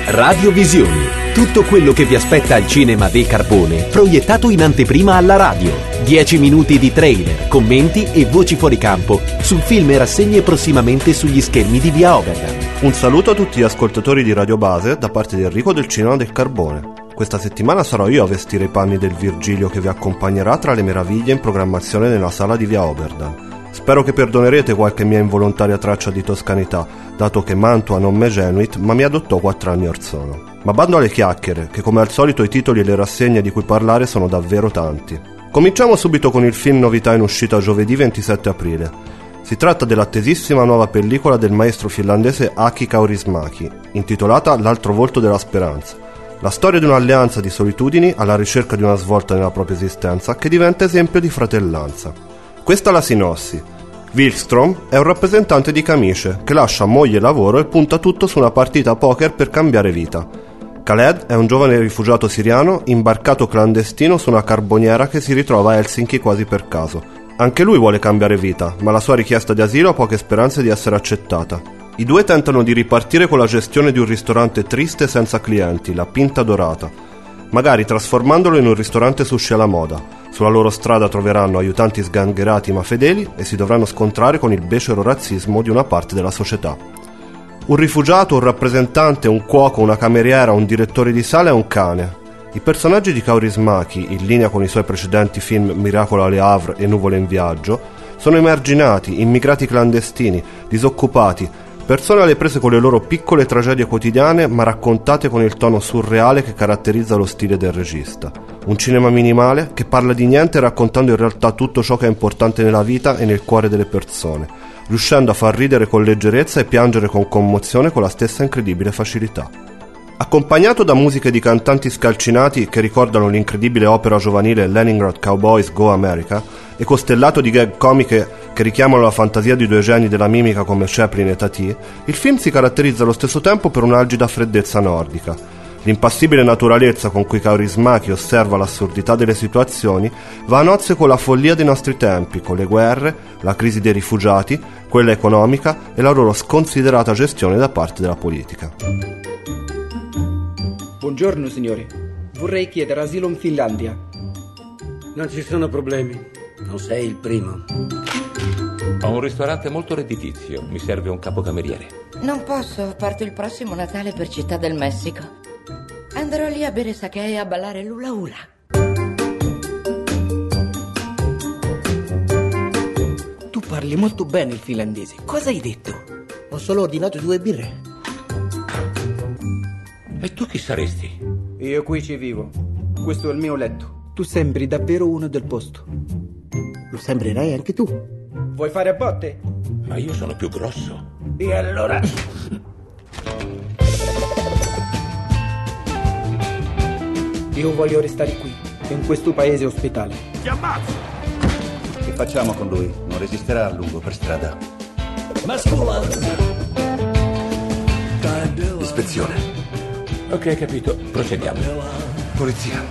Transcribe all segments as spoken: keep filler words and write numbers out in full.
Radiovisioni. Tutto quello che vi aspetta al cinema del Carbone, proiettato in anteprima alla radio. dieci minuti di trailer, commenti e voci fuori campo sul film e rassegne prossimamente sugli schermi di Via Oberdan. Un saluto a tutti gli ascoltatori di Radio Base da parte di Enrico del Cinema del Carbone. Questa settimana sarò io a vestire i panni del Virgilio che vi accompagnerà tra le meraviglie in programmazione nella sala di Via Oberdan. Spero che perdonerete qualche mia involontaria traccia di toscanità, dato che Mantua non me genuit, ma mi adottò quattro anni or sono. Ma bando alle chiacchiere, che come al solito i titoli e le rassegne di cui parlare sono davvero tanti. Cominciamo subito con il film novità in uscita giovedì ventisette aprile. Si tratta dell'attesissima nuova pellicola del maestro finlandese Aki Kaurismäki, intitolata L'altro volto della speranza. La storia di un'alleanza di solitudini alla ricerca di una svolta nella propria esistenza che diventa esempio di fratellanza. Questa è la sinossi. Wilkstrom è un rappresentante di camicie che lascia moglie e lavoro e punta tutto su una partita a poker per cambiare vita. Khaled è un giovane rifugiato siriano imbarcato clandestino su una carboniera che si ritrova a Helsinki quasi per caso. Anche lui vuole cambiare vita, ma la sua richiesta di asilo ha poche speranze di essere accettata. I due tentano di ripartire con la gestione di un ristorante triste senza clienti, la Pinta Dorata, magari trasformandolo in un ristorante sushi alla moda. Sulla loro strada troveranno aiutanti sgangherati ma fedeli e si dovranno scontrare con il becero razzismo di una parte della società. Un rifugiato, un rappresentante, un cuoco, una cameriera, un direttore di sala e un cane. I personaggi di Kaurismäki, in linea con i suoi precedenti film Miracolo a Le Havre e Nuvole in viaggio, sono emarginati, immigrati clandestini, disoccupati, persone alle prese con le loro piccole tragedie quotidiane ma raccontate con il tono surreale che caratterizza lo stile del regista. Un cinema minimale che parla di niente raccontando in realtà tutto ciò che è importante nella vita e nel cuore delle persone, riuscendo a far ridere con leggerezza e piangere con commozione con la stessa incredibile facilità. Accompagnato da musiche di cantanti scalcinati che ricordano l'incredibile opera giovanile Leningrad Cowboys Go America e costellato di gag comiche che richiamano la fantasia di due geni della mimica come Chaplin e Tati, il film si caratterizza allo stesso tempo per un'algida freddezza nordica. L'impassibile naturalezza con cui Kaurismäki osserva l'assurdità delle situazioni va a nozze con la follia dei nostri tempi, con le guerre, la crisi dei rifugiati, quella economica e la loro sconsiderata gestione da parte della politica. Buongiorno signore, vorrei chiedere asilo in Finlandia. Non ci sono problemi, non sei il primo. Ho un ristorante molto redditizio, mi serve un capocameriere. Non posso, parto il prossimo Natale per Città del Messico. Andrò lì a bere sake e a ballare l'ula hula. Tu parli molto bene il finlandese, cosa hai detto? Ho solo ordinato due birre. E tu chi saresti? Io qui ci vivo, questo è il mio letto. Tu sembri davvero uno del posto. Lo sembrerai anche tu. Vuoi fare a botte? Ma io sono più grosso. E allora? Io voglio restare qui, in questo paese ospitale. Ti ammazzo! Che facciamo con lui? Non resisterà a lungo per strada. Ispezione. Ok, capito. Procediamo. Polizia.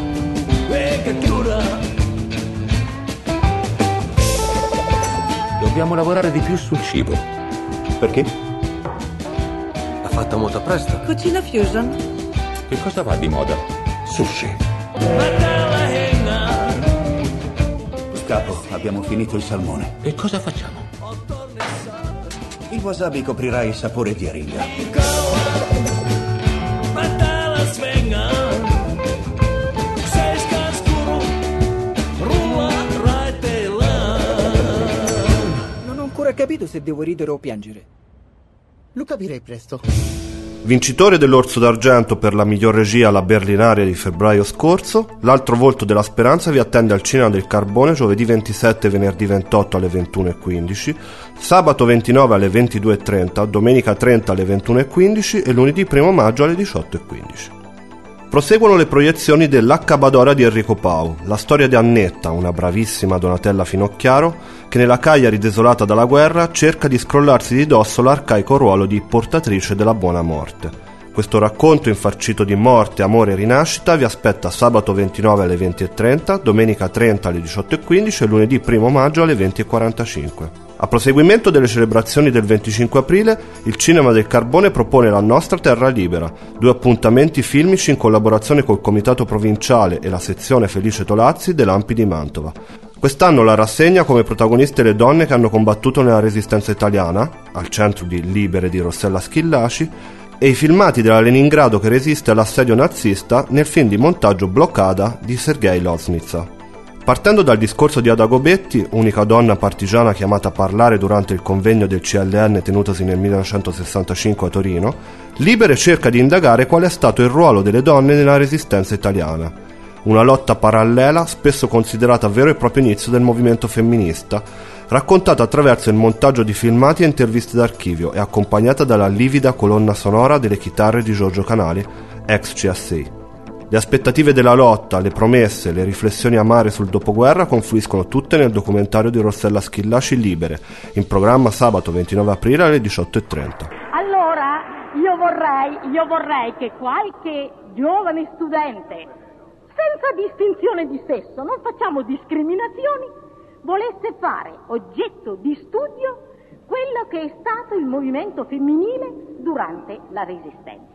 Dobbiamo lavorare di più sul cibo. Perché? Ha fatto molto presto. Cucina fusion. Che cosa va di moda? Sushi. Capo, abbiamo finito il salmone. E cosa facciamo? Il wasabi coprirà il sapore di aringa. Non ho ancora capito se devo ridere o piangere. Lo capirei presto. Vincitore dell'Orso d'Argento per la miglior regia alla Berlinaria di febbraio scorso, L'altro volto della speranza vi attende al Cinema del Carbone giovedì ventisette e venerdì ventotto alle ventuno e quindici, sabato ventinove alle ventidue e trenta, domenica trenta alle ventuno e quindici e lunedì primo maggio alle diciotto e quindici. Proseguono le proiezioni dell'H. Badora di Enrico Pau, la storia di Annetta, una bravissima Donatella Finocchiaro, che nella Cagliari desolata dalla guerra cerca di scrollarsi di dosso l'arcaico ruolo di portatrice della buona morte. Questo racconto infarcito di morte, amore e rinascita vi aspetta sabato ventinove alle venti e trenta, domenica trenta alle diciotto e quindici e lunedì primo maggio alle venti e quarantacinque. A proseguimento delle celebrazioni del venticinque aprile, il Cinema del Carbone propone La nostra terra libera, due appuntamenti filmici in collaborazione col Comitato Provinciale e la sezione Felice Tolazzi dell'Ampi di Mantova. Quest'anno la rassegna ha come protagoniste le donne che hanno combattuto nella Resistenza italiana, al centro di Libere di Rossella Schillaci, e i filmati della Leningrado che resiste all'assedio nazista nel film di montaggio Bloccada di Sergei Loznitsa. Partendo dal discorso di Ada Gobetti, unica donna partigiana chiamata a parlare durante il convegno del C L N tenutosi nel millenovecentosessantacinque a Torino, Libere cerca di indagare qual è stato il ruolo delle donne nella Resistenza italiana. Una lotta parallela, spesso considerata vero e proprio inizio del movimento femminista, raccontata attraverso il montaggio di filmati e interviste d'archivio e accompagnata dalla livida colonna sonora delle chitarre di Giorgio Canali, ex C S I. Le aspettative della lotta, le promesse, le riflessioni amare sul dopoguerra confluiscono tutte nel documentario di Rossella Schillaci Libere, in programma sabato ventinove aprile alle diciotto e trenta. Allora, io vorrei, io vorrei che qualche giovane studente, senza distinzione di sesso, non facciamo discriminazioni, volesse fare oggetto di studio quello che è stato il movimento femminile durante la Resistenza.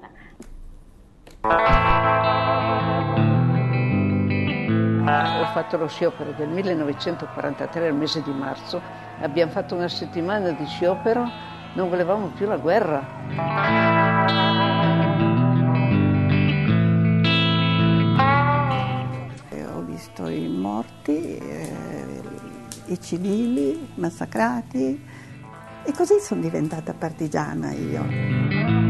Ho fatto lo sciopero del millenovecentoquarantatré al mese di marzo, abbiamo fatto una settimana di sciopero, non volevamo più la guerra. Ho visto i morti, eh, i civili massacrati e così sono diventata partigiana io.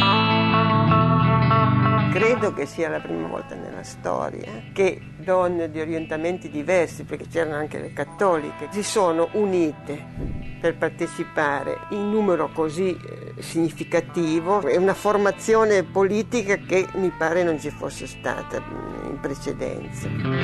Credo che sia la prima volta nella storia che donne di orientamenti diversi, perché c'erano anche le cattoliche, si sono unite per partecipare in numero così eh, significativo. È una formazione politica che mi pare non ci fosse stata in precedenza.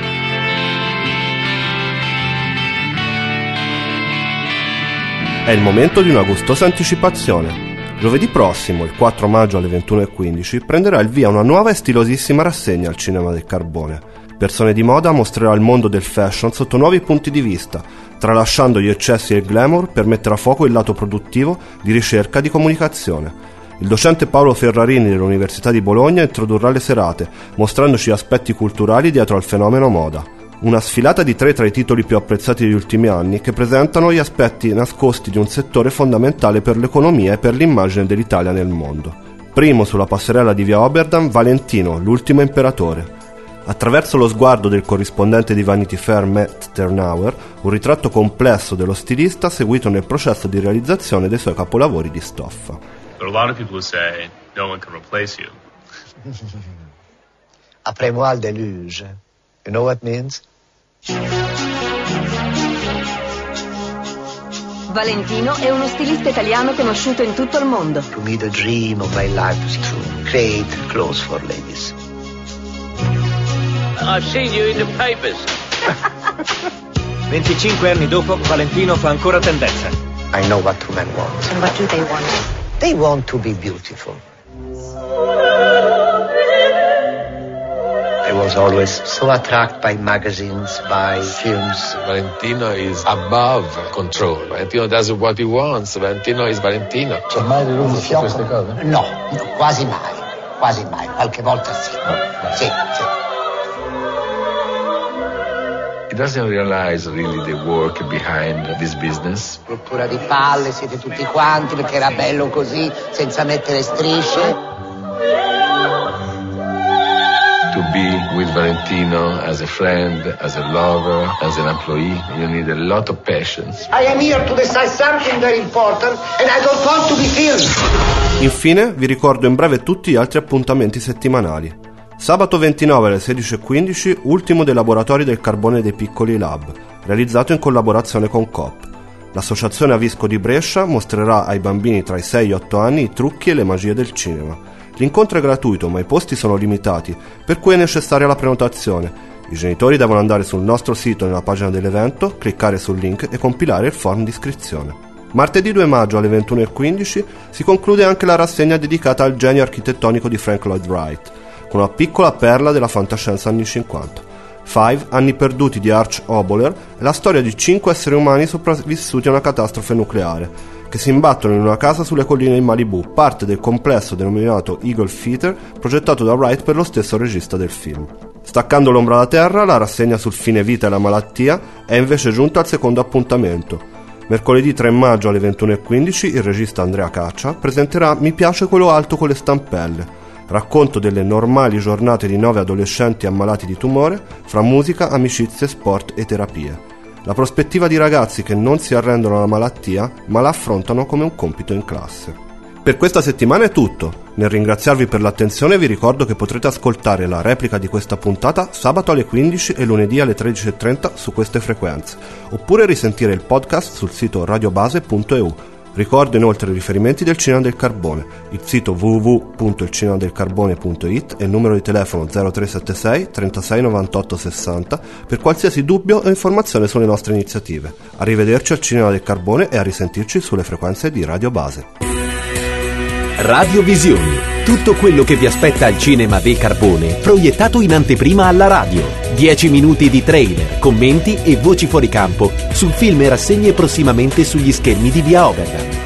È il momento di una gustosa anticipazione. Giovedì prossimo, il quattro maggio alle ventuno e quindici, prenderà il via una nuova e stilosissima rassegna al Cinema del Carbone. Persone di Moda mostrerà il mondo del fashion sotto nuovi punti di vista, tralasciando gli eccessi e il glamour per mettere a fuoco il lato produttivo, di ricerca e di comunicazione. Il docente Paolo Ferrarini dell'Università di Bologna introdurrà le serate, mostrandoci aspetti culturali dietro al fenomeno moda. Una sfilata di tre tra i titoli più apprezzati degli ultimi anni che presentano gli aspetti nascosti di un settore fondamentale per l'economia e per l'immagine dell'Italia nel mondo. Primo sulla passerella di via Oberdan, Valentino, l'ultimo imperatore. Attraverso lo sguardo del corrispondente di Vanity Fair Matt Ternauer, un ritratto complesso dello stilista seguito nel processo di realizzazione dei suoi capolavori di stoffa. But a lot of people say no one can replace you. Après moi le déluge. You know what it means? Valentino è uno stilista italiano conosciuto in tutto il mondo. To me the dream of my life is to create clothes for ladies. I've seen you in the papers. venticinque anni dopo, Valentino fa ancora tendenza. I know what women want. And what do they want? They want to be beautiful. I was always so attracted by magazines, by films. Valentino is above control. Valentino does what he wants. Valentino is Valentino. C'è mai venuto su queste cose? No, no, quasi mai. Quasi mai. Qualche volta sì. Sì, sì. He doesn't realize really the work behind this business. Rottura di palle, siete tutti quanti perché era bello così, senza mettere strisce. To be with Valentino as a friend, as a lover, as an employee, you need a lot of patience. I am here to decide something very important and I don't want to be filmed. Infine vi ricordo in breve tutti gli altri appuntamenti settimanali. Sabato ventinove alle sedici e quindici, ultimo dei laboratori del carbone dei piccoli lab, realizzato in collaborazione con Coop. L'associazione Avisco di Brescia mostrerà ai bambini tra i sei e gli otto anni i trucchi e le magie del cinema. L'incontro è gratuito, ma i posti sono limitati, per cui è necessaria la prenotazione. I genitori devono andare sul nostro sito nella pagina dell'evento, cliccare sul link e compilare il form di iscrizione. Martedì due maggio alle ventuno e quindici si conclude anche la rassegna dedicata al genio architettonico di Frank Lloyd Wright, con una piccola perla della fantascienza anni cinquanta. Five, Anni perduti di Arch Oboler, è la storia di cinque esseri umani sopravvissuti a una catastrofe nucleare, che si imbattono in una casa sulle colline di Malibu, parte del complesso denominato Eagle Theater, progettato da Wright per lo stesso regista del film. Staccando l'ombra alla terra, la rassegna sul fine vita e la malattia è invece giunta al secondo appuntamento. Mercoledì tre maggio alle ventuno e quindici il regista Andrea Caccia presenterà Mi piace quello alto con le stampelle, racconto delle normali giornate di nove adolescenti ammalati di tumore, fra musica, amicizie, sport e terapie. La prospettiva di ragazzi che non si arrendono alla malattia, ma la affrontano come un compito in classe. Per questa settimana è tutto. Nel ringraziarvi per l'attenzione vi ricordo che potrete ascoltare la replica di questa puntata sabato alle quindici e lunedì alle tredici e trenta su queste frequenze, oppure risentire il podcast sul sito radiobase punto e u. Ricordo inoltre i riferimenti del Cinema del Carbone, il sito w w w punto il cinema del carbone punto it e il numero di telefono zero tre sette sei trentasei novantotto sessanta per qualsiasi dubbio o informazione sulle nostre iniziative. Arrivederci al Cinema del Carbone e a risentirci sulle frequenze di Radio Base. Radiovisioni, tutto quello che vi aspetta al Cinema del Carbone, proiettato in anteprima alla radio. dieci minuti di trailer, commenti e voci fuori campo sul film e rassegne prossimamente sugli schermi di Via Oberdan.